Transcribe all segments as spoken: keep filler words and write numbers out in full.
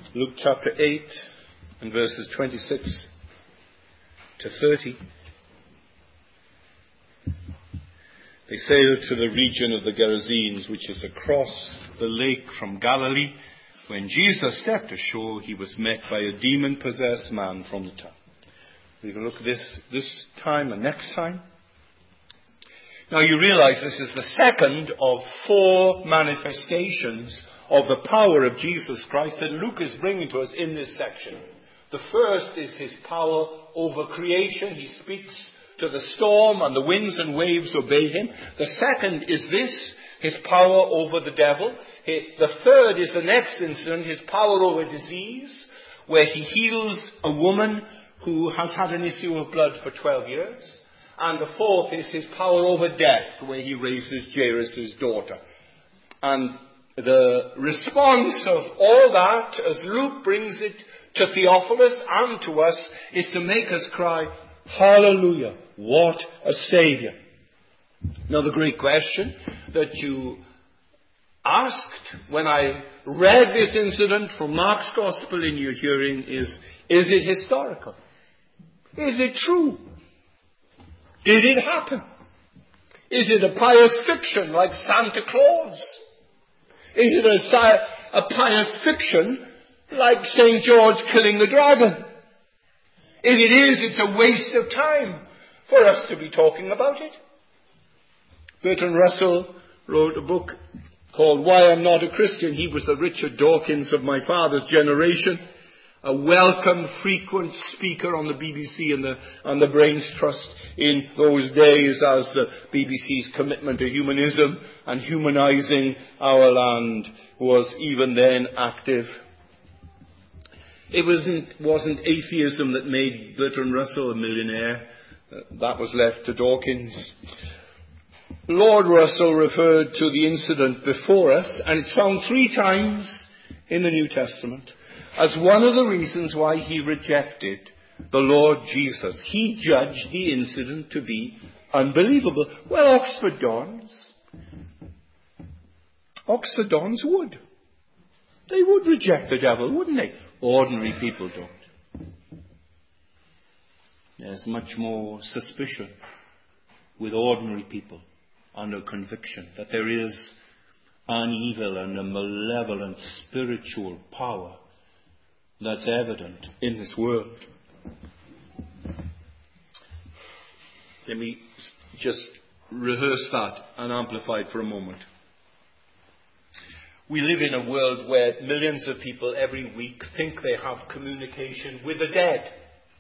Luke chapter eight and verses twenty-six to thirty. They sailed to the region of the Gerasenes, which is across the lake from Galilee. When Jesus stepped ashore, he was met by a demon-possessed man from the town. We can look at this this time and next time. Now you realize this is the second of four manifestations of the power of Jesus Christ that Luke is bringing to us in this section. The first is his power over creation. He speaks to the storm and the winds and waves obey him. The second is this, his power over the devil. The third is the next incident, his power over disease, where he heals a woman who has had an issue of blood for twelve years. And the fourth is his power over death, where he raises Jairus' daughter. And the response of all that, as Luke brings it to Theophilus and to us, is to make us cry, hallelujah, what a Saviour. Now the great question that you asked when I read this incident from Mark's Gospel in your hearing is, is it historical? Is it true? Did it happen? Is it a pious fiction like Santa Claus? Is it a, a pious fiction like Saint George killing the dragon? If it is, it's a waste of time for us to be talking about it. Bertrand Russell wrote a book called Why I'm Not a Christian. He was the Richard Dawkins of my father's generation, a welcome, frequent speaker on the B B C and the, and the Brains Trust in those days as the B B C's commitment to humanism and humanizing our land was even then active. It wasn't, wasn't atheism that made Bertrand Russell a millionaire. That was left to Dawkins. Lord Russell referred to the incident before us, and it's found three times in the New Testament, as one of the reasons why he rejected the Lord Jesus. He judged the incident to be unbelievable. Well, Oxford Dons, Oxford Dons would. They would reject the devil, wouldn't they? Ordinary people don't. There's much more suspicion with ordinary people under conviction that there is an evil and a malevolent spiritual power that's evident in this world. Let me just rehearse that and amplify it for a moment. We live in a world where millions of people every week think they have communication with the dead.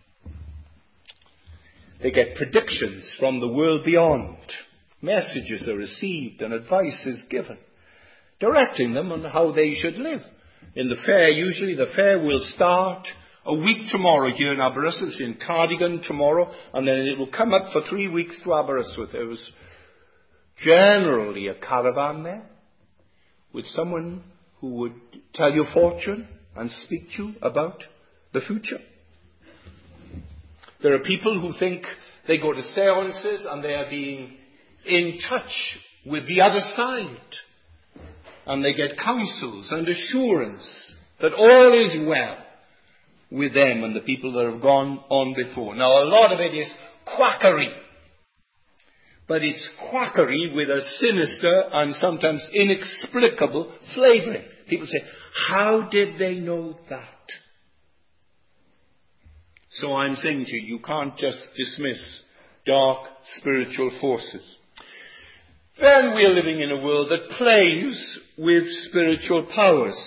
They get predictions from the world beyond. Messages are received and advice is given, directing them on how they should live. In the fair, usually the fair will start a week tomorrow here in Aberystwyth. It's in Cardigan tomorrow, and then it will come up for three weeks to Aberystwyth. There was generally a caravan there with someone who would tell your fortune and speak to you about the future. There are people who think they go to seances and they are being in touch with the other side. And they get counsels and assurance that all is well with them and the people that have gone on before. Now, a lot of it is quackery. But it's quackery with a sinister and sometimes inexplicable flavouring. People say, how did they know that? So I'm saying to you, you can't just dismiss dark spiritual forces. Then we're living in a world that plays with spiritual powers.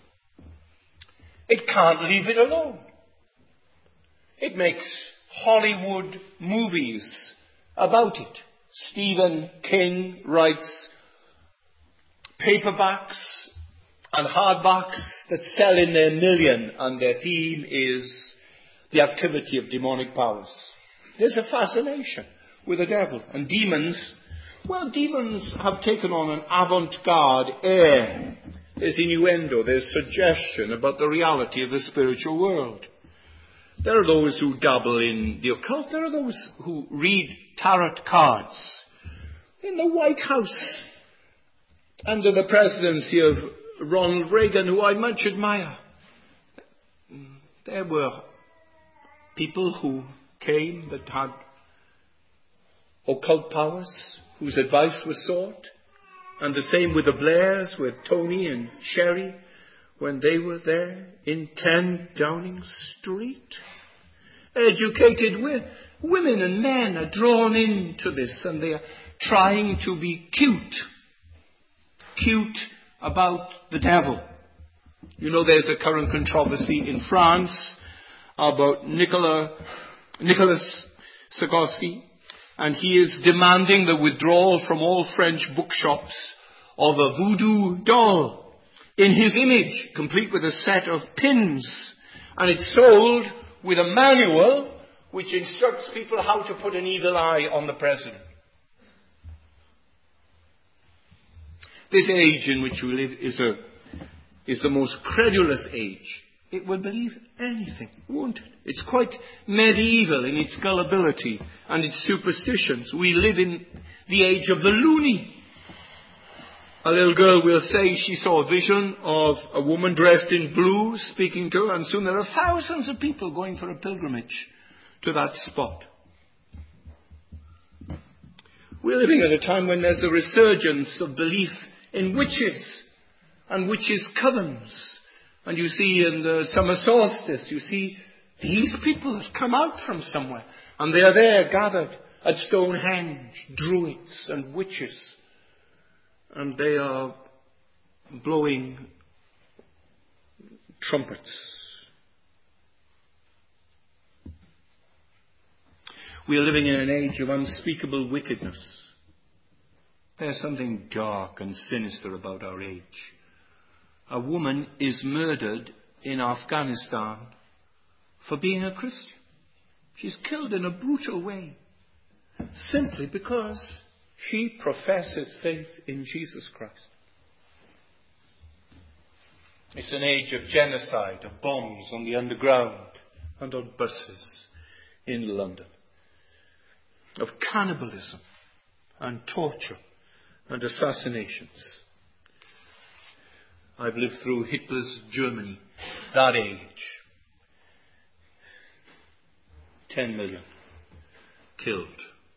It can't leave it alone. It makes Hollywood movies about it. Stephen King writes paperbacks and hardbacks that sell in their million, and their theme is the activity of demonic powers. There's a fascination with the devil. And demons, well, demons have taken on an avant-garde air. There's innuendo, there's suggestion about the reality of the spiritual world. There are those who dabble in the occult. There are those who read tarot cards. In the White House, under the presidency of Ronald Reagan, who I much admire, there were people who came that had occult powers, whose advice was sought. And the same with the Blairs, with Tony and Sherry, when they were there in ten Downing Street. Educated wi- women and men are drawn into this, and they are trying to be cute. Cute about the devil. You know, there's a current controversy in France about Nicola, Nicolas Sarkozy, and he is demanding the withdrawal from all French bookshops of a voodoo doll in his image, complete with a set of pins. And it's sold with a manual which instructs people how to put an evil eye on the president. This age in which we live is a is the most credulous age. It will believe anything, won't it? It's quite medieval in its gullibility and its superstitions. We live in the age of the loony. A little girl will say she saw a vision of a woman dressed in blue speaking to her, and soon there are thousands of people going for a pilgrimage to that spot. We're living at a time when there's a resurgence of belief in witches and witches' covens. And you see in the summer solstice, you see these people have come out from somewhere. And they are there gathered at Stonehenge, druids and witches. And they are blowing trumpets. We are living in an age of unspeakable wickedness. There's something dark and sinister about our age. A woman is murdered in Afghanistan for being a Christian. She's killed in a brutal way, simply because she professes faith in Jesus Christ. It's an age of genocide, of bombs on the underground and on buses in London, of cannibalism and torture and assassinations. I've lived through Hitler's Germany, that age. Ten million killed.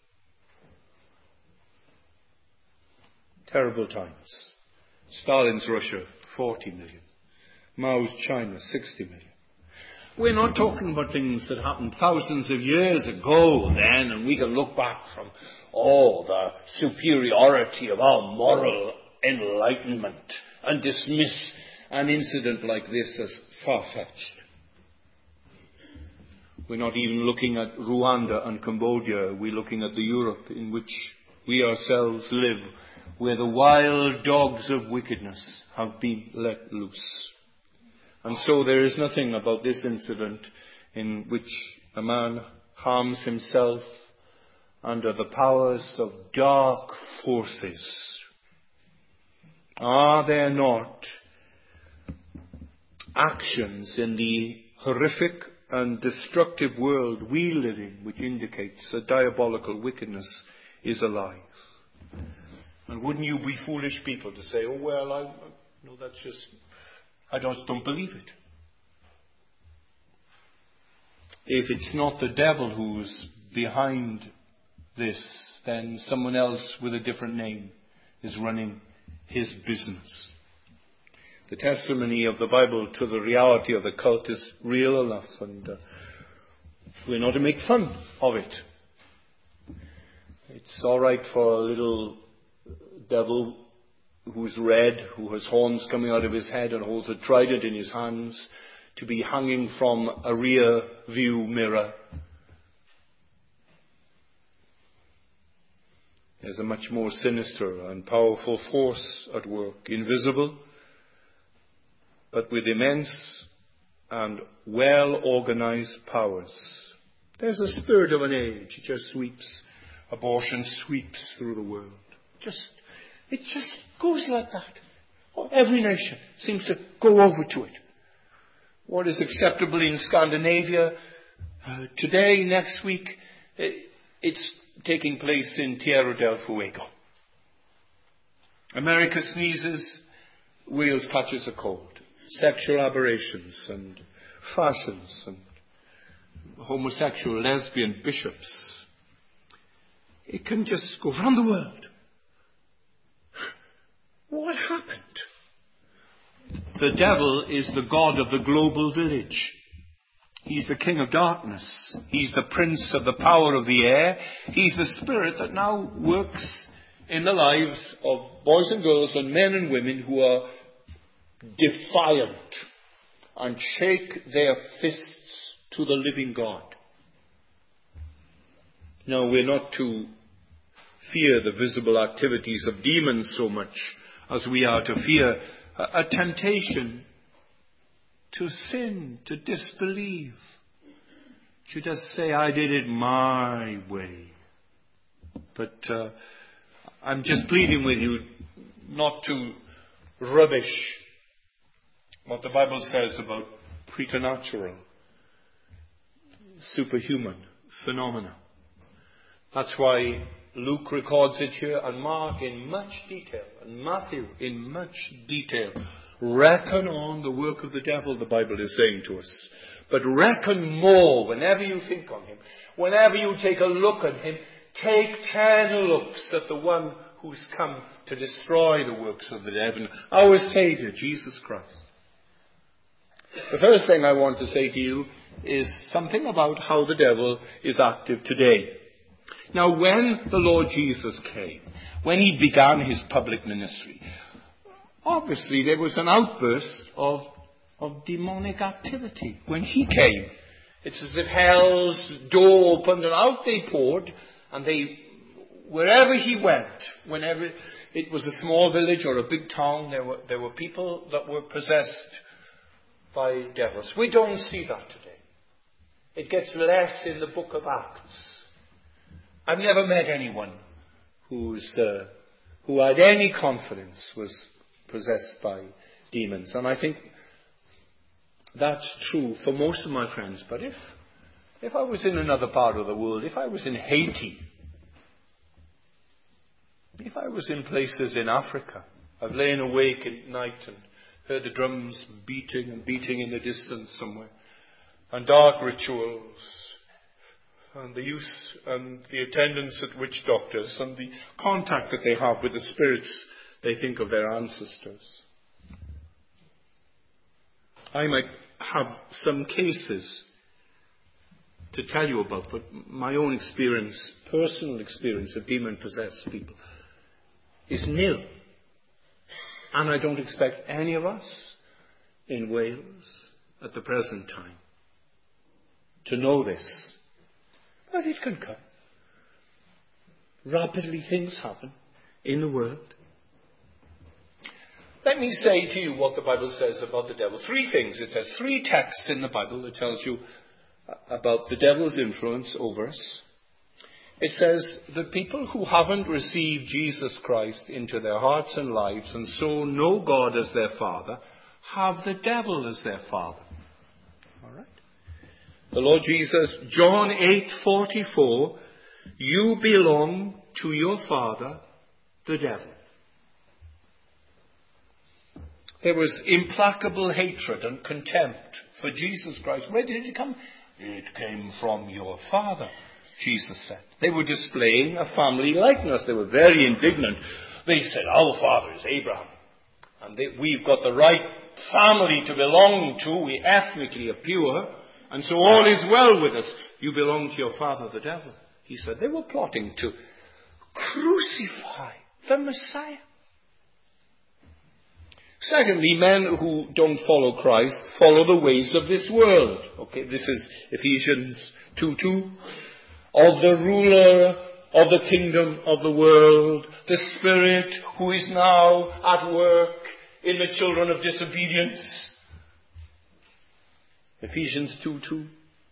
Terrible times. Stalin's Russia, forty million. Mao's China, sixty million. We're not talking about things that happened thousands of years ago then, and we can look back from, oh, the superiority of our moral enlightenment and dismiss an incident like this as far-fetched. We're not even looking at Rwanda and Cambodia. We're looking at the Europe in which we ourselves live, where the wild dogs of wickedness have been let loose. And so there is nothing about this incident in which a man harms himself under the powers of dark forces. Are there not actions in the horrific and destructive world we live in which indicates that diabolical wickedness is alive? And wouldn't you be foolish people to say, oh, well, I, no, that's just, I just don't believe it. If it's not the devil who's behind this, then someone else with a different name is running his business. The testimony of the Bible to the reality of the cult is real enough, and uh, we're not to make fun of it. It's all right for a little devil who's red, who has horns coming out of his head and holds a trident in his hands, to be hanging from a rear view mirror. There's a much more sinister and powerful force at work, invisible, but with immense and well-organized powers. There's a spirit of an age. It just sweeps, abortion sweeps through the world. Just, it just goes like that. Every nation seems to go over to it. What is acceptable in Scandinavia uh, today, next week, it, it's taking place in Tierra del Fuego. America sneezes, Wales catches a cold. Sexual aberrations and fashions and homosexual, lesbian bishops. It can just go around the world. What happened? The devil is the god of the global village. He's the king of darkness. He's the prince of the power of the air. He's the spirit that now works in the lives of boys and girls and men and women who are defiant and shake their fists to the living God. Now, we're not to fear the visible activities of demons so much as we are to fear a, a temptation to sin, to disbelieve, to just say, I did it my way. But uh, I'm just pleading with you not to rubbish what the Bible says about preternatural, superhuman phenomena. That's why Luke records it here, and Mark in much detail, and Matthew in much detail. Reckon on the work of the devil, the Bible is saying to us. But reckon more whenever you think on him. Whenever you take a look at him, take ten looks at the one who's come to destroy the works of the devil, our Saviour, Jesus Christ. The first thing I want to say to you is something about how the devil is active today. Now, when the Lord Jesus came, when he began his public ministry, obviously there was an outburst of, of demonic activity. When he came, it's as if hell's door opened and out they poured, and they, wherever he went, whenever it was a small village or a big town, there were, there were people that were possessed by devils. We don't see that today. It gets less in the book of Acts. I've never met anyone who's, uh, who had any confidence was possessed by demons. And I think that's true for most of my friends. But if, if I was in another part of the world, if I was in Haiti, if I was in places in Africa, I've lain awake at night and heard the drums beating and beating in the distance somewhere, and dark rituals, and the use and the attendance at witch doctors, and the contact that they have with the spirits they think of their ancestors. I might have some cases to tell you about, but my own experience, personal experience of demon-possessed people, is nil. And I don't expect any of us in Wales at the present time to know this. But it can come. Rapidly things happen in the world. Let me say to you what the Bible says about the devil. Three things. It says three texts in the Bible that tells you about the devil's influence over us. It says the people who haven't received Jesus Christ into their hearts and lives and so know God as their Father have the devil as their father. All right? The Lord Jesus, John eight forty-four, you belong to your father, the devil. There was implacable hatred and contempt for Jesus Christ. Where did it come? It came from your father, Jesus said. They were displaying a family likeness. They were very indignant. They said, our father is Abraham. And they, we've got the right family to belong to. We ethnically are pure. And so all is well with us. You belong to your father, the devil. He said they were plotting to crucify the Messiah. Secondly, men who don't follow Christ follow the ways of this world. Okay, this is Ephesians two two. Of the ruler of the kingdom of the world, the spirit who is now at work in the children of disobedience. Ephesians two two.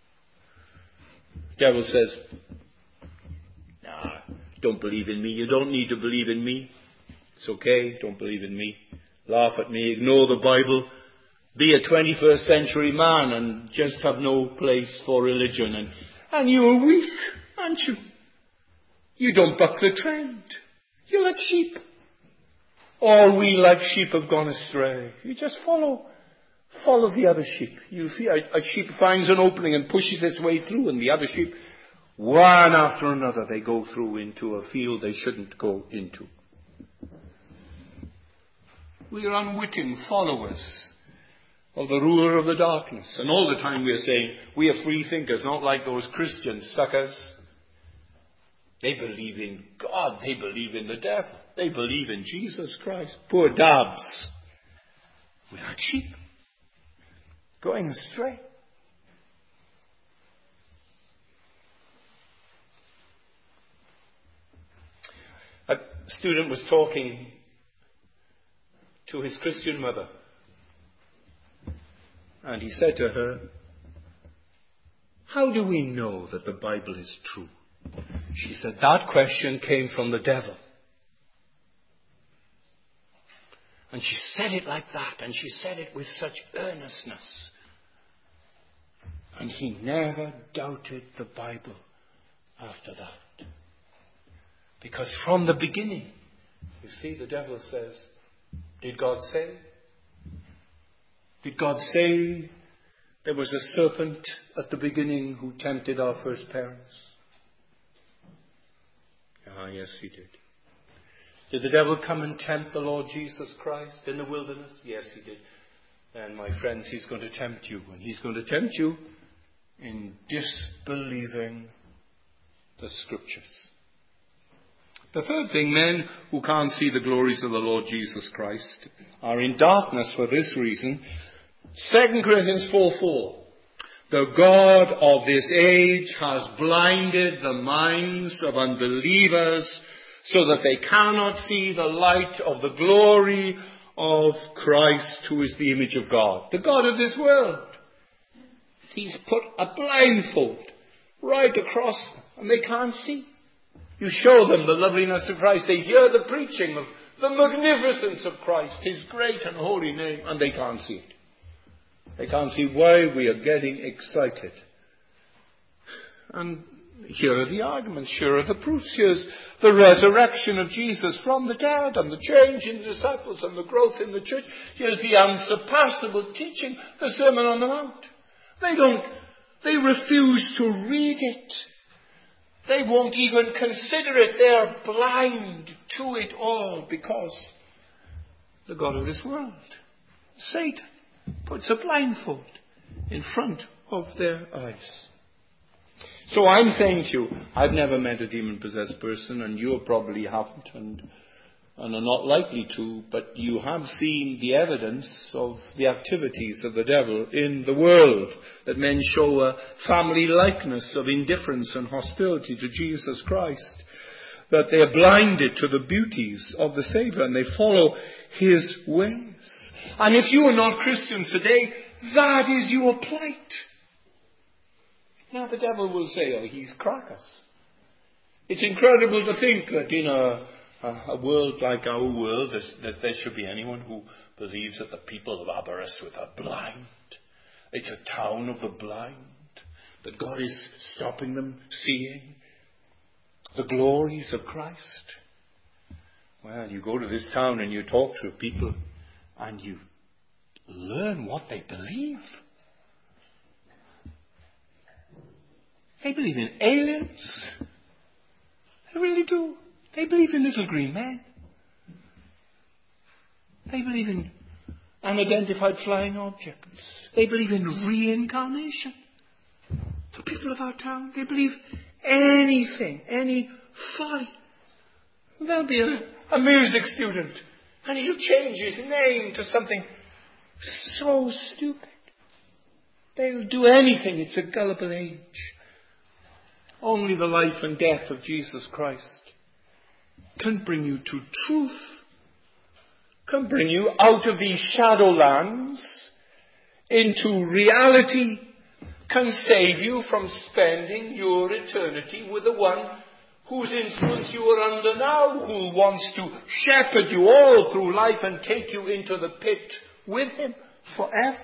The devil says, nah, don't believe in me. You don't need to believe in me. It's okay, don't believe in me. Laugh at me, ignore the Bible, be a twenty-first century man and just have no place for religion. And, and you're weak, aren't you? You don't buck the trend. You're like sheep. All we like sheep have gone astray. You just follow Follow the other sheep. You see, a, a sheep finds an opening and pushes its way through, and the other sheep, one after another, they go through into a field they shouldn't go into. We are unwitting followers of the ruler of the darkness. And all the time we are saying, we are free thinkers, not like those Christian suckers. They believe in God. They believe in the devil. They believe in Jesus Christ. Poor dabs. We're like sheep, going astray. A student was talking to his Christian mother, and he said to her, "How do we know that the Bible is true?" She said, "That question came from the devil." And she said it like that, and she said it with such earnestness. And he never doubted the Bible after that. Because from the beginning, you see, the devil says, did God say? Did God say there was a serpent at the beginning who tempted our first parents? Ah, yes, he did. Did the devil come and tempt the Lord Jesus Christ in the wilderness? Yes, he did. And my friends, he's going to tempt you. And he's going to tempt you in disbelieving the Scriptures. The third thing, men who can't see the glories of the Lord Jesus Christ are in darkness for this reason. Second Corinthians four four. The God of this age has blinded the minds of unbelievers so that they cannot see the light of the glory of Christ, who is the image of God. The God of this world. He's put a blindfold right across them, and they can't see. You show them the loveliness of Christ. They hear the preaching of the magnificence of Christ, His great and holy name, and they can't see it. They can't see why we are getting excited. And here are the arguments, here are the proofs. Here's the resurrection of Jesus from the dead, and the change in the disciples, and the growth in the church. Here's the unsurpassable teaching, the Sermon on the Mount. They don't, they refuse to read it. They won't even consider it. They are blind to it all because the God of this world, Satan, puts a blindfold in front of their eyes. So I'm saying to you, I've never met a demon-possessed person, and you probably haven't, and, and are not likely to, but you have seen the evidence of the activities of the devil in the world, that men show a family likeness of indifference and hostility to Jesus Christ, that they are blinded to the beauties of the Savior, and they follow His ways. And if you are not Christians today, that is your plight. Now the devil will say, oh, he's crackers. It's incredible to think that in a, a, a world like our world, that there should be anyone who believes that the people of Aberystwyth are blind. It's a town of the blind. That God is stopping them seeing the glories of Christ. Well, you go to this town and you talk to people and you learn what they believe. They believe in aliens. They really do. They believe in little green men. They believe in unidentified flying objects. They believe in reincarnation. The people of our town, they believe anything, any folly. There'll be a, a music student, and he'll change his name to something so stupid. They'll do anything. It's a gullible age. Only the life and death of Jesus Christ can bring you to truth, can bring you out of these shadowlands into reality, can save you from spending your eternity with the one whose influence you are under now, who wants to shepherd you all through life and take you into the pit with Him forever.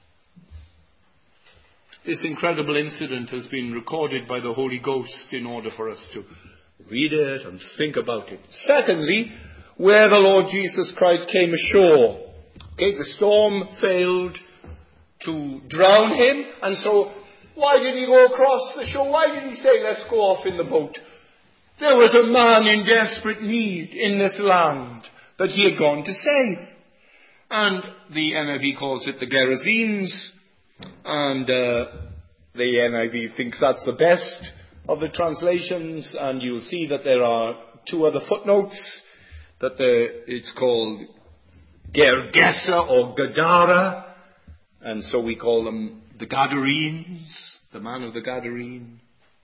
This incredible incident has been recorded by the Holy Ghost in order for us to read it and think about it. Secondly, where the Lord Jesus Christ came ashore. Okay, the storm failed to drown him. And so, why did he go across the shore? Why did he say, let's go off in the boat? There was a man in desperate need in this land that he had gone to save. And the N I V calls it the Gerasenes, and uh, the N I V thinks that's the best of the translations, and you'll see that there are two other footnotes, that the, it's called Gergesa or Gadara, and so we call them the Gadarenes, the man of the Gadarene.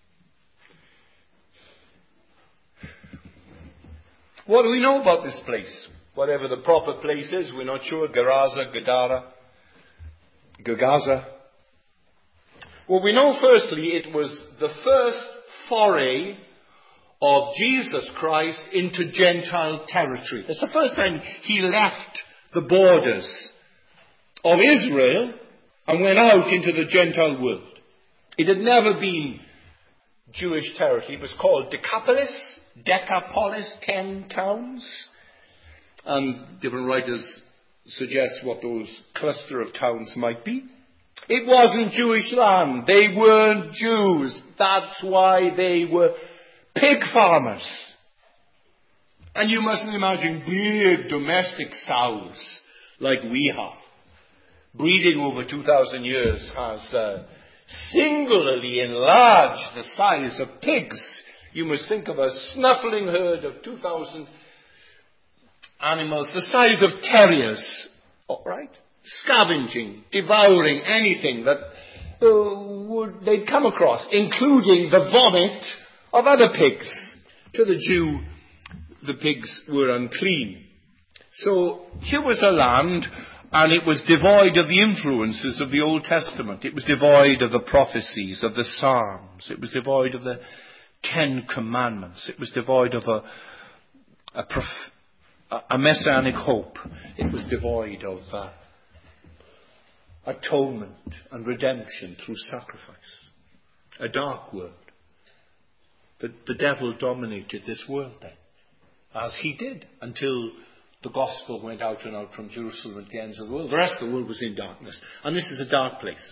What do we know about this place? Whatever the proper place is, we're not sure. Gerasa, Gadara, Gergasa. Well, we know firstly it was the first foray of Jesus Christ into Gentile territory. It's the first time he left the borders of Israel and went out into the Gentile world. It had never been Jewish territory. It was called Decapolis, Decapolis, ten towns. And different writers suggest what those cluster of towns might be. It wasn't Jewish land. They weren't Jews. That's why they were pig farmers. And you mustn't imagine big domestic sows like we have. Breeding over two thousand years has uh, singularly enlarged the size of pigs. You must think of a snuffling herd of two thousand animals, the size of terriers, all right? Scavenging, devouring anything that uh, would they'd come across, including the vomit of other pigs. To the Jew, the pigs were unclean. So here was a land, and it was devoid of the influences of the Old Testament. It was devoid of the prophecies, of the Psalms. It was devoid of the Ten Commandments. It was devoid of a, a, prof, a messianic hope. It was devoid of uh, atonement and redemption through sacrifice. A dark world. But the devil dominated this world then, as he did, until the gospel went out and out from Jerusalem to the ends of the world. The rest of the world was in darkness. And this is a dark place.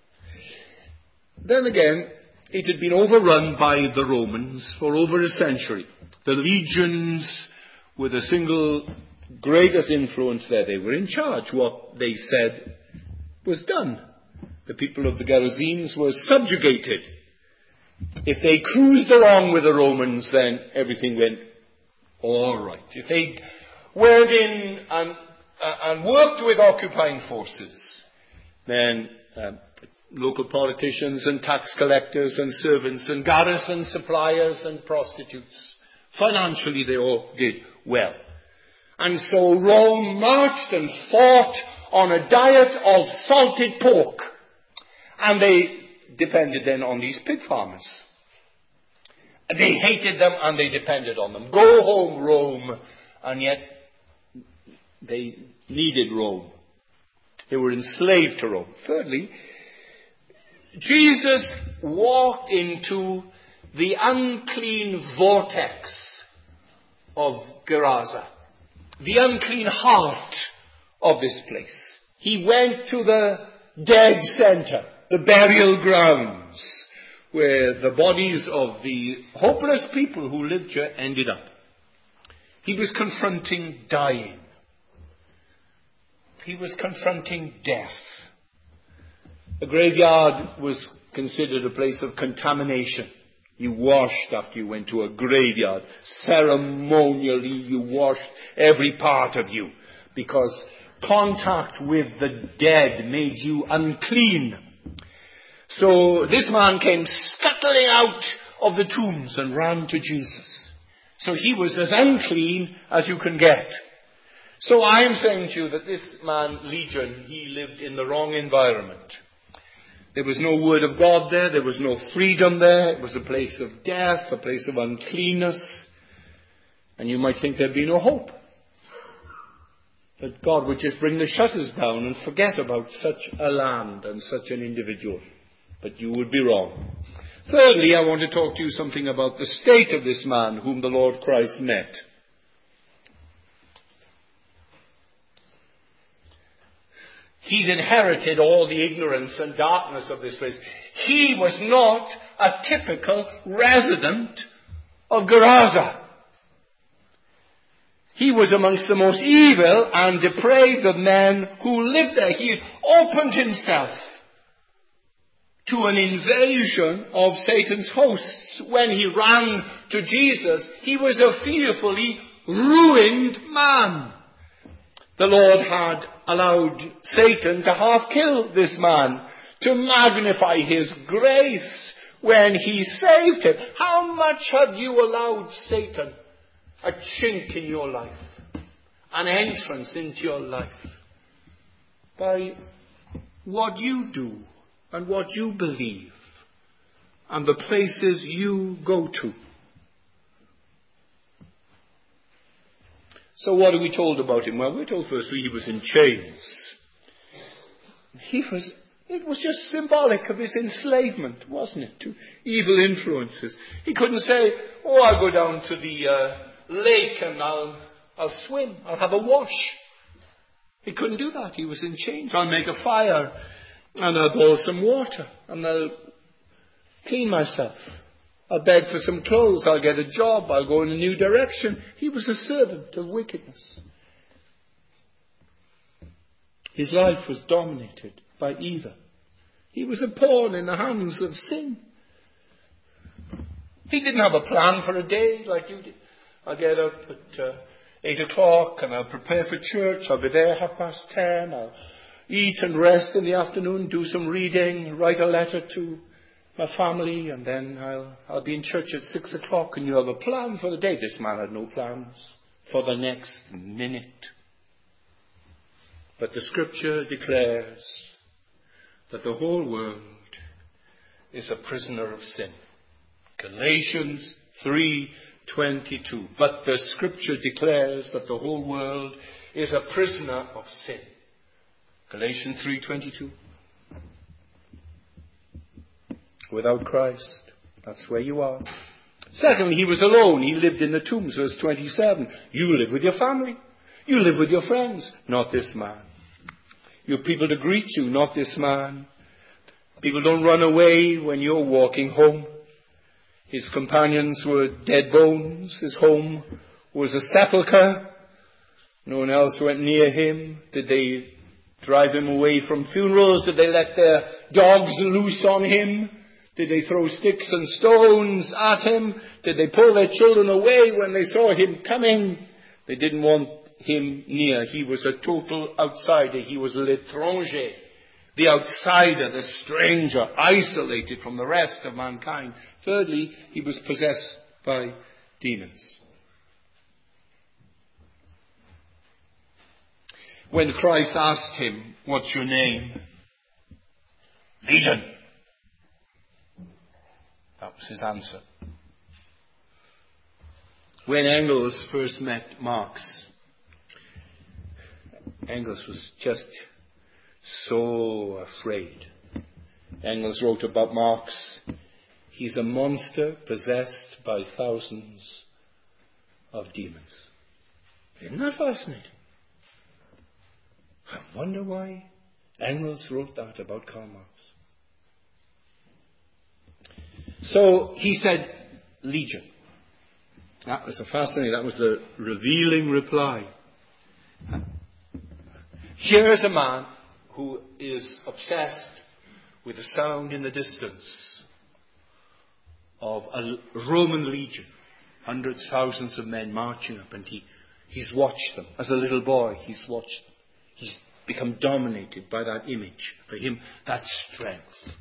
Then again, it had been overrun by the Romans for over a century. The legions were the single greatest influence there. They were in charge. What they said was done. The people of the Gerasenes were subjugated. If they cruised along with the Romans, then everything went all right. If they went in and, uh, and worked with occupying forces, then um, local politicians and tax collectors and servants and garrison suppliers and prostitutes, financially they all did well. And so Rome marched and fought on a diet of salted pork. And they depended then on these pig farmers. They hated them and they depended on them. Go home, Rome. And yet they needed Rome. They were enslaved to Rome. Thirdly, Jesus walked into the unclean vortex of Gerasa, the unclean heart of this place. He went to the dead center, the burial grounds, where the bodies of the hopeless people who lived here ended up. He was confronting dying. He was confronting death. A graveyard was considered a place of contamination. You washed after you went to a graveyard. Ceremonially, you washed every part of you, because contact with the dead made you unclean. So this man came scuttling out of the tombs and ran to Jesus. So he was as unclean as you can get. So I am saying to you that this man, Legion, he lived in the wrong environment. There was no word of God there. There was no freedom there. It was a place of death, a place of uncleanness. And you might think there'd be no hope. That God would just bring the shutters down and forget about such a land and such an individual. But you would be wrong. Thirdly, I want to talk to you something about the state of this man whom the Lord Christ met. He'd inherited all the ignorance and darkness of this place. He was not a typical resident of Gerasa. He was amongst the most evil and depraved of men who lived there. He had opened himself to an invasion of Satan's hosts. When he ran to Jesus, he was a fearfully ruined man. The Lord had allowed Satan to half kill this man, to magnify his grace when he saved him. How much have you allowed Satan a chink in your life, an entrance into your life, by what you do and what you believe and the places you go to? So what are we told about him? Well, we're told firstly he was in chains. He was, it was just symbolic of his enslavement, wasn't it, to evil influences. He couldn't say, oh, I'll go down to the uh, lake and I'll, I'll swim, I'll have a wash. He couldn't do that. He was in chains. I'll make a fire and I'll boil some water and I'll clean myself. I'll beg for some clothes. I'll get a job. I'll go in a new direction. He was a servant of wickedness. His life was dominated by evil. He was a pawn in the hands of sin. He didn't have a plan for a day like you did. I'll get up at uh, eight o'clock and I'll prepare for church. I'll be there half past ten. I'll eat and rest in the afternoon, do some reading, write a letter to my family, and then I'll, I'll be in church at six o'clock, and you have a plan for the day. This man had no plans for the next minute. But the scripture declares that the whole world is a prisoner of sin. Galatians three twenty-two. But the scripture declares that the whole world is a prisoner of sin. Galatians three twenty-two. Without Christ, that's where you are. Secondly, he was alone. He lived in the tombs, verse twenty-seven. You live with your family. You live with your friends. Not this man. You have people to greet you, not this man. People don't run away when you're walking home. His companions were dead bones. His home was a sepulchre. No one else went near him. Did they drive him away from funerals? Did they let their dogs loose on him? Did they throw sticks and stones at him? Did they pull their children away when they saw him coming? They didn't want him near. He was a total outsider. He was l'étranger, the outsider, the stranger, isolated from the rest of mankind. Thirdly, he was possessed by demons. When Christ asked him, "What's your name?" "Legion." That was his answer. When Engels first met Marx, Engels was just so afraid. Engels wrote about Marx, he's a monster possessed by thousands of demons. Isn't that fascinating? I wonder why Engels wrote that about Karl Marx. So he said, "Legion." That was a fascinating, that was the revealing reply. Here is a man who is obsessed with the sound in the distance of a Roman legion, hundreds, thousands of men marching up, and he, he's watched them. As a little boy, he's watched them. He's become dominated by that image. For him, that's strength.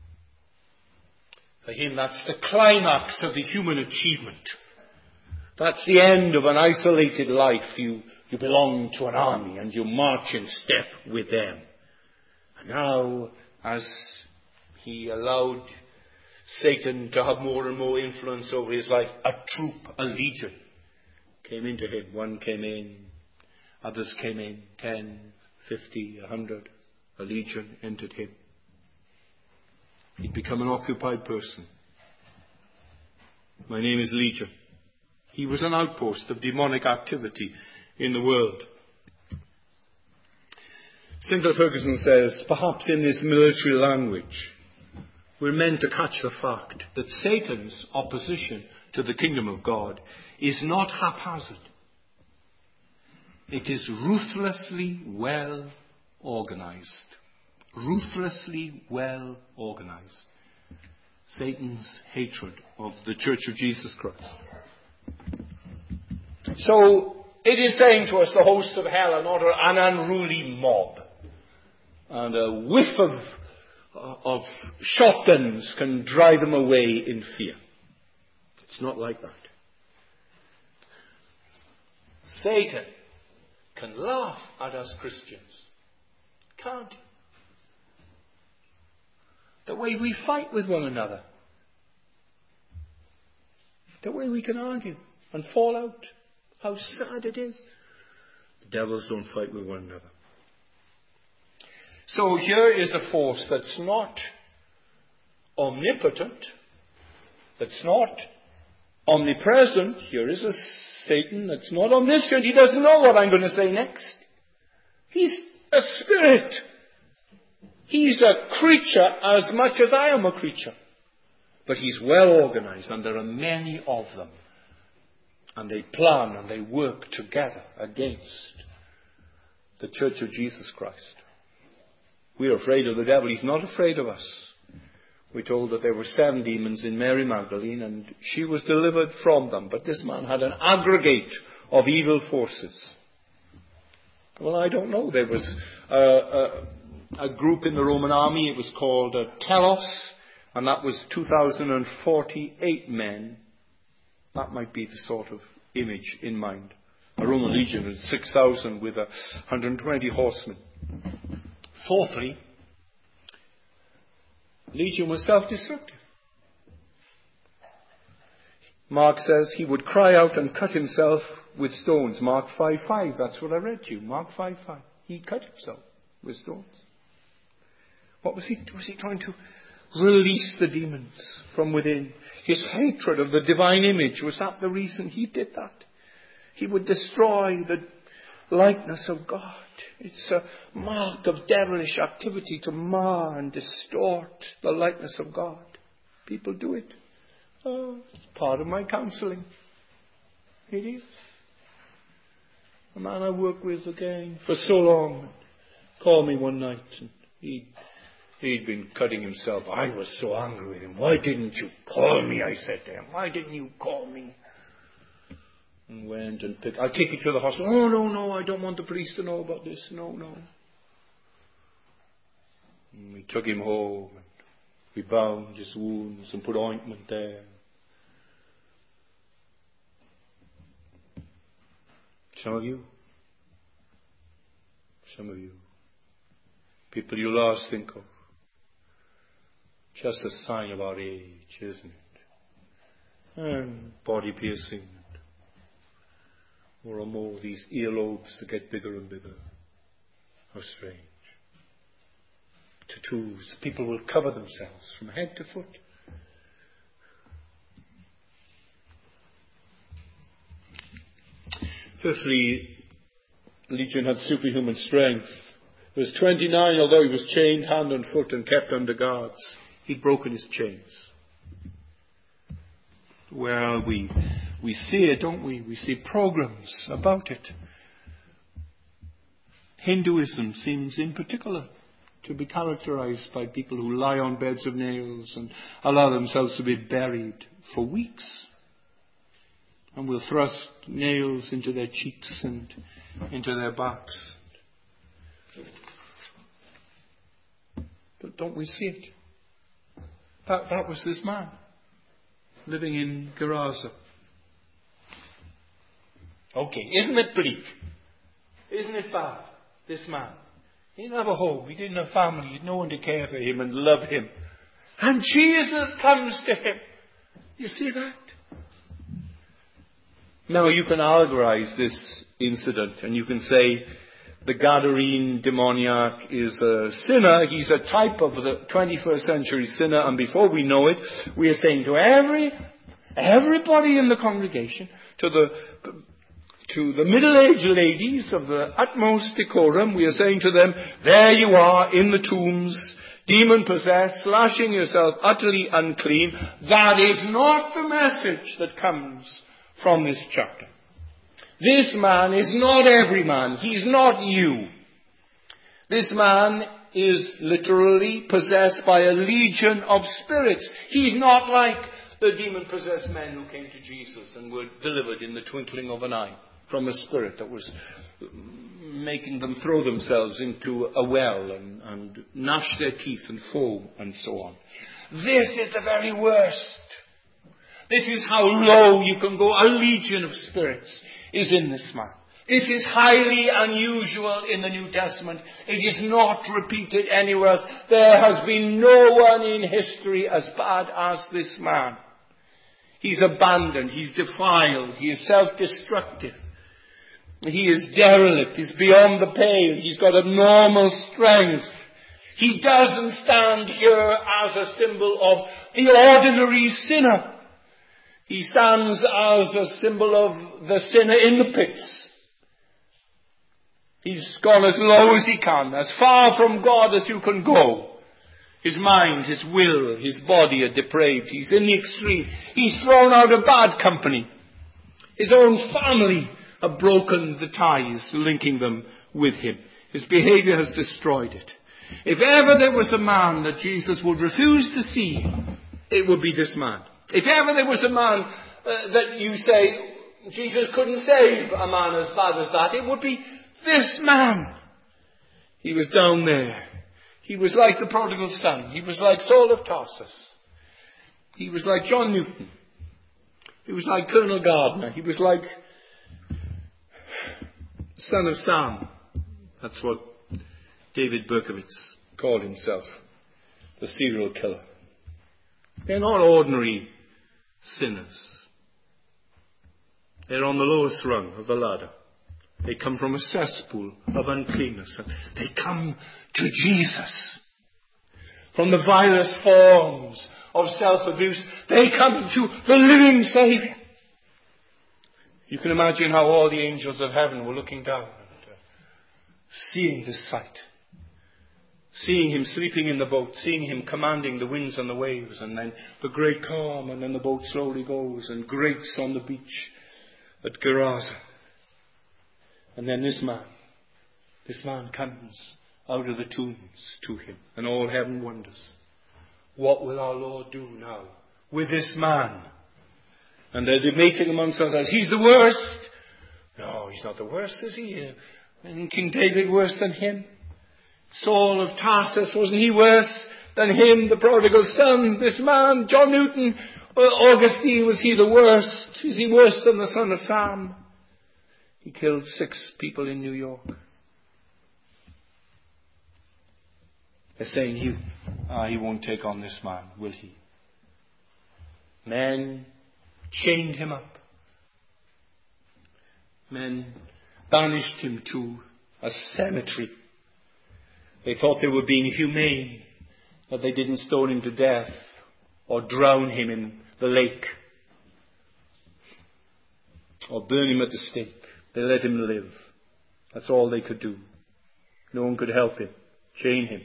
For him, that's the climax of the human achievement. That's the end of an isolated life. You, you belong to an army and you march in step with them. And now, as he allowed Satan to have more and more influence over his life, a troop, a legion, came into him. One came in, others came in, ten, fifty, a hundred. A legion entered him. He'd become an occupied person. My name is Legion. He was an outpost of demonic activity in the world. Sinclair Ferguson says, perhaps in this military language, we're meant to catch the fact that Satan's opposition to the kingdom of God is not haphazard. It is ruthlessly well organized. Ruthlessly well organized. Satan's hatred of the Church of Jesus Christ. So, it is saying to us the hosts of hell are not an unruly mob. And a whiff of, of shotguns can drive them away in fear. It's not like that. Satan can laugh at us Christians. Can't he? The way we fight with one another. The way we can argue and fall out. How sad it is. The devils don't fight with one another. So here is a force that's not omnipotent, that's not omnipresent. Here is a Satan that's not omniscient. He doesn't know what I'm going to say next. He's a spirit. He's a creature as much as I am a creature. But he's well organized, and there are many of them. And they plan and they work together against the Church of Jesus Christ. We're afraid of the devil. He's not afraid of us. We're told that there were seven demons in Mary Magdalene and she was delivered from them. But this man had an aggregate of evil forces. Well, I don't know. There was a, a, a group in the Roman army. It was called uh, Telos. And that was two thousand forty-eight men. That might be the sort of image in mind. A Roman legion had six thousand with uh, one hundred twenty horsemen. Fourthly, legion was self-destructive. Mark says he would cry out and cut himself with stones. Mark five five, that's what I read to you. Mark five five. He cut himself with stones. What was he? Was he trying to release the demons from within? His hatred of the divine image, was that the reason he did that? He would destroy the likeness of God. It's a mark of devilish activity to mar and distort the likeness of God. People do it. Oh, it's part of my counseling. It is. A man I worked with again for so long called me one night and he He'd been cutting himself. I was so angry with him. Why didn't you call me? I said to him. Why didn't you call me? And went and picked. I'll take you to the hospital. Oh, no, no, I don't want the police to know about this. No, no. And we took him home. And we bound his wounds and put ointment there. Some of you. Some of you. People you last think of. Just a sign of our age, isn't it? And body piercing. More and more these earlobes that get bigger and bigger. How strange. Tattoos. People will cover themselves from head to foot. Fifthly, Legion had superhuman strength. Verse twenty-nine, although he was chained hand and foot and kept under guards, he'd broken his chains. Well, we we see it, don't we? We see programs about it. Hinduism seems in particular to be characterized by people who lie on beds of nails and allow themselves to be buried for weeks. And will thrust nails into their cheeks and into their backs. But don't we see it? That, that was this man living in Gerasa. Okay, isn't it bleak? Isn't it bad? This man. He didn't have a home. He didn't have family. He had no one to care for him and love him. And Jesus comes to him. You see that? Now you can allegorize this incident and you can say the Gadarene demoniac is a sinner. He's a type of the twenty-first century sinner, and before we know it, we are saying to every, everybody in the congregation, to the, to the middle-aged ladies of the utmost decorum, we are saying to them, there you are in the tombs, demon-possessed, slashing yourself utterly unclean. That is not the message that comes from this chapter. This man is not every man. He's not you. This man is literally possessed by a legion of spirits. He's not like the demon-possessed men who came to Jesus and were delivered in the twinkling of an eye from a spirit that was making them throw themselves into a well and, and gnash their teeth and foam and so on. This is the very worst. This is how low you can go. A legion of spirits is in this man. This is highly unusual in the New Testament. It is not repeated anywhere else. There has been no one in history as bad as this man. He's abandoned. He's defiled. He is self-destructive. He is derelict. He's beyond the pale. He's got abnormal strength. He doesn't stand here as a symbol of the ordinary sinner. He stands as a symbol of the sinner in the pits. He's gone as low as he can, as far from God as you can go. His mind, his will, his body are depraved. He's in the extreme. He's thrown out of bad company. His own family have broken the ties linking them with him. His behavior has destroyed it. If ever there was a man that Jesus would refuse to see, it would be this man. If ever there was a man uh, that you say Jesus couldn't save a man as bad as that, it would be this man. He was down there. He was like the prodigal son. He was like Saul of Tarsus. He was like John Newton. He was like Colonel Gardner. He was like son of Sam. That's what David Berkowitz called himself, the serial killer. They're not ordinary sinners. They're on the lowest rung of the ladder. They come from a cesspool of uncleanness. They come to Jesus. From the vilest forms of self-abuse, they come to the living Saviour. You can imagine how all the angels of heaven were looking down and uh, seeing this sight. Seeing him sleeping in the boat, seeing him commanding the winds and the waves, and then the great calm, and then the boat slowly goes and grates on the beach at Gerasa. And then this man, this man comes out of the tombs to him, and all heaven wonders. What will our Lord do now with this man? And they're debating amongst themselves, he's the worst. No, he's not the worst, is he? Isn't King David worse than him? Saul of Tarsus, wasn't he worse than him, the prodigal son? This man, John Newton, Augustine, was he the worst? Is he worse than the son of Sam? He killed six people in New York. They're saying, he, ah, he won't take on this man, will he? Men chained him up. Men banished him to a cemetery. They thought they were being humane, that they didn't stone him to death or drown him in the lake or burn him at the stake. They let him live. That's all they could do. No one could help him, chain him.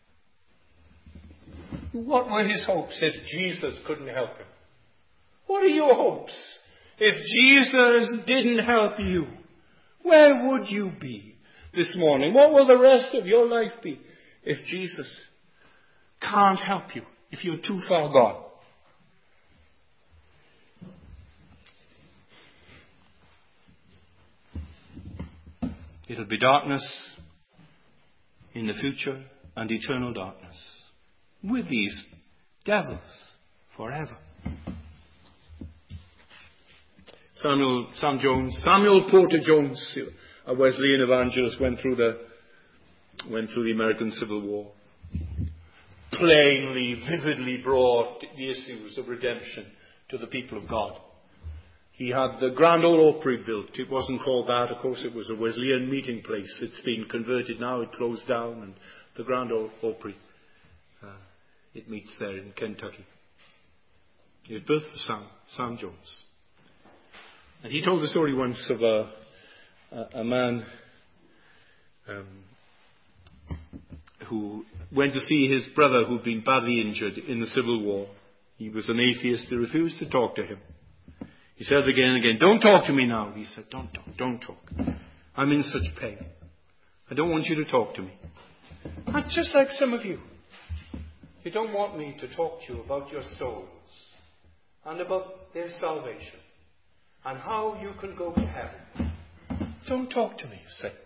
What were his hopes if Jesus couldn't help him? What are your hopes if Jesus didn't help you? Where would you be this morning? What will the rest of your life be if Jesus can't help you, if you're too far gone? It'll be darkness in the future and eternal darkness with these devils forever. Samuel, Sam Jones, Samuel Porter Jones, a Wesleyan evangelist, went through the went through the American Civil War. Plainly, vividly brought the issues of redemption to the people of God. He had the Grand Ole Opry built. It wasn't called that, of course. It was a Wesleyan meeting place. It's been converted now. It closed down, and the Grand Ole Opry, uh, it meets there in Kentucky. It was built for Sam, Sam Jones. And he told the story once of a, a, a man um, who went to see his brother who'd been badly injured in the Civil War. He was an atheist. He refused to talk to him. He said again and again, "Don't talk to me now." He said, don't talk, don't talk. I'm in such pain. I don't want you to talk to me. That's just like some of you. You don't want me to talk to you about your souls and about their salvation and how you can go to heaven. Don't talk to me, you say.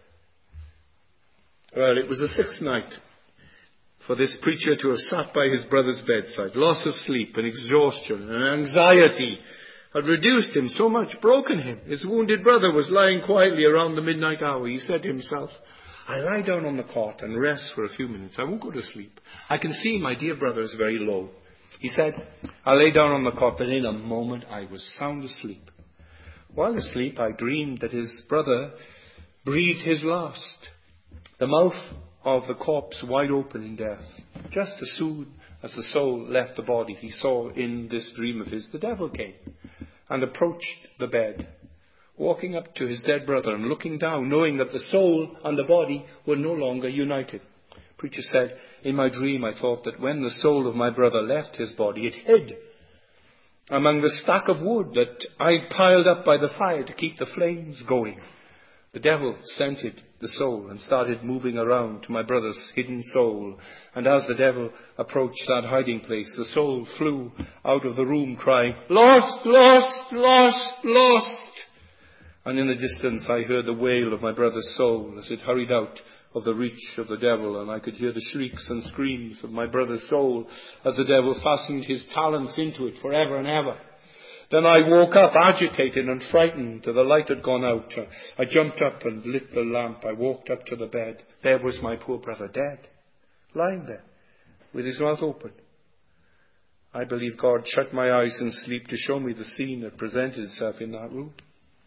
Well, it was the sixth night for this preacher to have sat by his brother's bedside. Loss of sleep and exhaustion and anxiety had reduced him so much, broken him. His wounded brother was lying quietly around the midnight hour. He said to himself, "I'll lie down on the cot and rest for a few minutes. I won't go to sleep. I can see my dear brother is very low." He said, "I lay down on the cot, but in a moment I was sound asleep. While asleep, I dreamed that his brother breathed his last, the mouth of the corpse wide open in death. Just as soon as the soul left the body, he saw in this dream of his the devil came and approached the bed, walking up to his dead brother and looking down, knowing that the soul and the body were no longer united. Preacher said, "In my dream I thought that when the soul of my brother left his body, it hid among the stack of wood that I'd piled up by the fire to keep the flames going. The devil scented the soul and started moving around to my brother's hidden soul. And as the devil approached that hiding place, the soul flew out of the room crying, 'Lost, lost, lost, lost!' And in the distance I heard the wail of my brother's soul as it hurried out of the reach of the devil, and I could hear the shrieks and screams of my brother's soul as the devil fastened his talons into it forever and ever. Then I woke up agitated and frightened. The light had gone out. I jumped up and lit the lamp. I walked up to the bed. There was my poor brother dead, lying there with his mouth open. I believe God shut my eyes in sleep to show me the scene that presented itself in that room."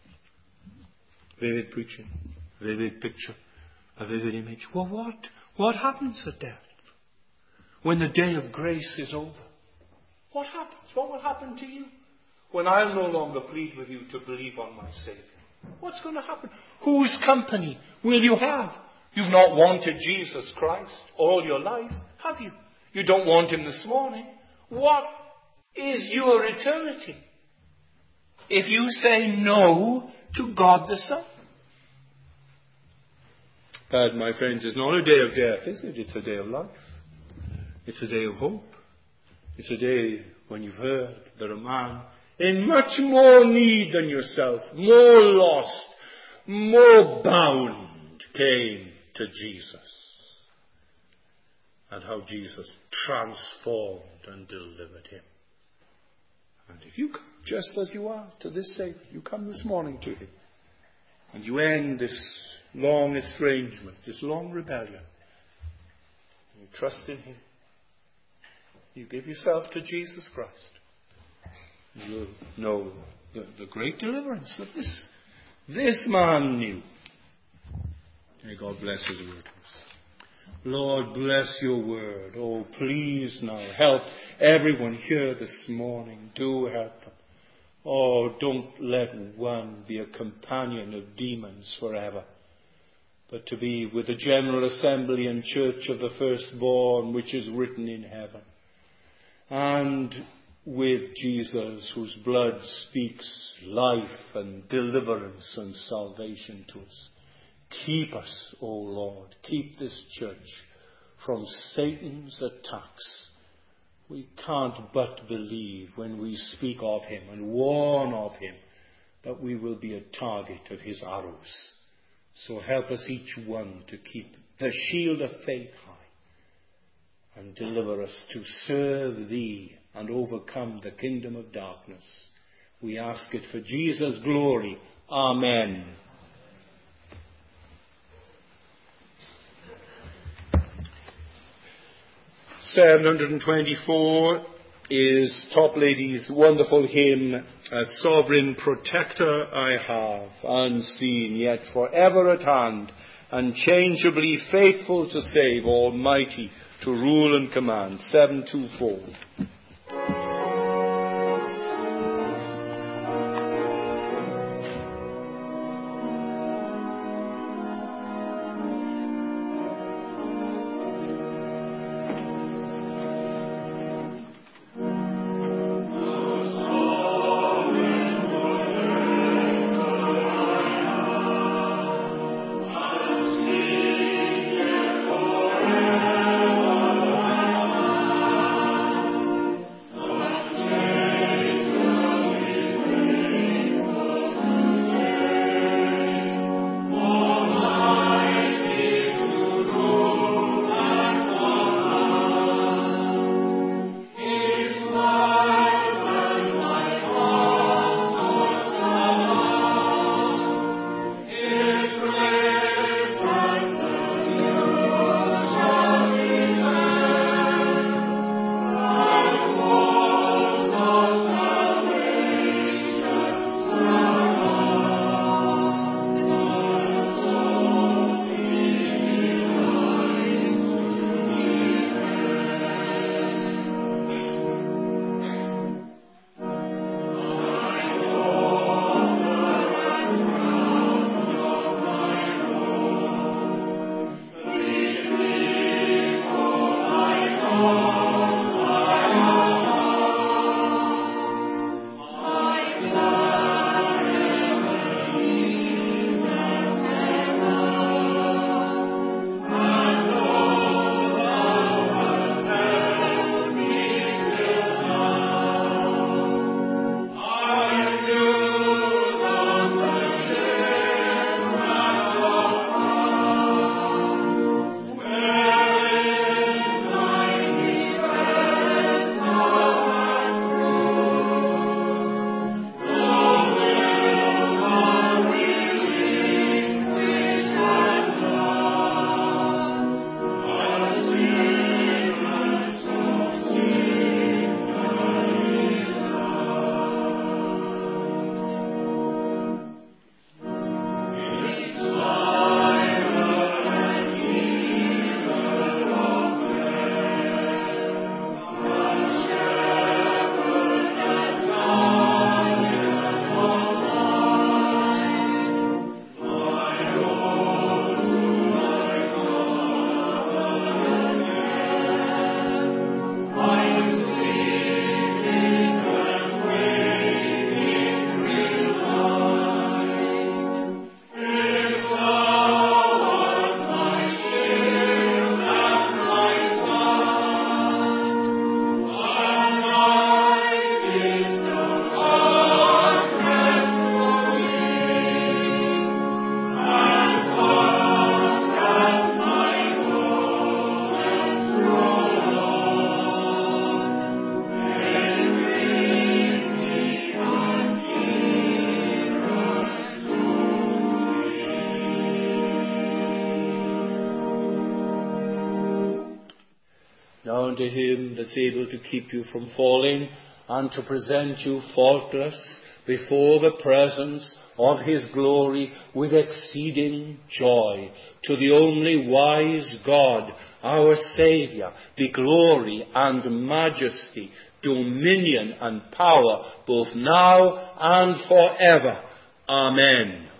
Vivid preaching, vivid picture, a vivid image. Well, what? What happens at death? When the day of grace is over, what happens? What will happen to you? When I'll no longer plead with you to believe on my Saviour, what's going to happen? Whose company will you have? You've not wanted Jesus Christ all your life, have you? You don't want him this morning. What is your eternity if you say no to God the Son? That, my friends, is not a day of death, is it? It's a day of life. It's a day of hope. It's a day when you've heard that a man in much more need than yourself, more lost, more bound, came to Jesus. And how Jesus transformed and delivered him. And if you come just as you are to this Saviour, you come this morning to him, and you end this long estrangement, this long rebellion, you trust in him, you give yourself to Jesus Christ, you know the, the great deliverance that this, this man knew. May God bless his word to us. Lord, bless your word. Oh, please now help everyone here this morning. Do help them. Oh, don't let one be a companion of demons forever, but to be with the general assembly and church of the firstborn, which is written in heaven, and with Jesus, whose blood speaks life and deliverance and salvation to us. Keep us, O Lord, keep this church from Satan's attacks. We can't but believe when we speak of him and warn of him that we will be a target of his arrows. So help us each one to keep the shield of faith high and deliver us to serve thee and overcome the kingdom of darkness. We ask it for Jesus' glory. Amen. seven twenty-four is Toplady's wonderful hymn, "A sovereign protector I have, unseen yet forever at hand, unchangeably faithful to save, almighty to rule and command." seven twenty-four. Now unto him that's able to keep you from falling, and to present you faultless before the presence of his glory with exceeding joy, to the only wise God, our Saviour, be glory and majesty, dominion and power, both now and forever. Amen.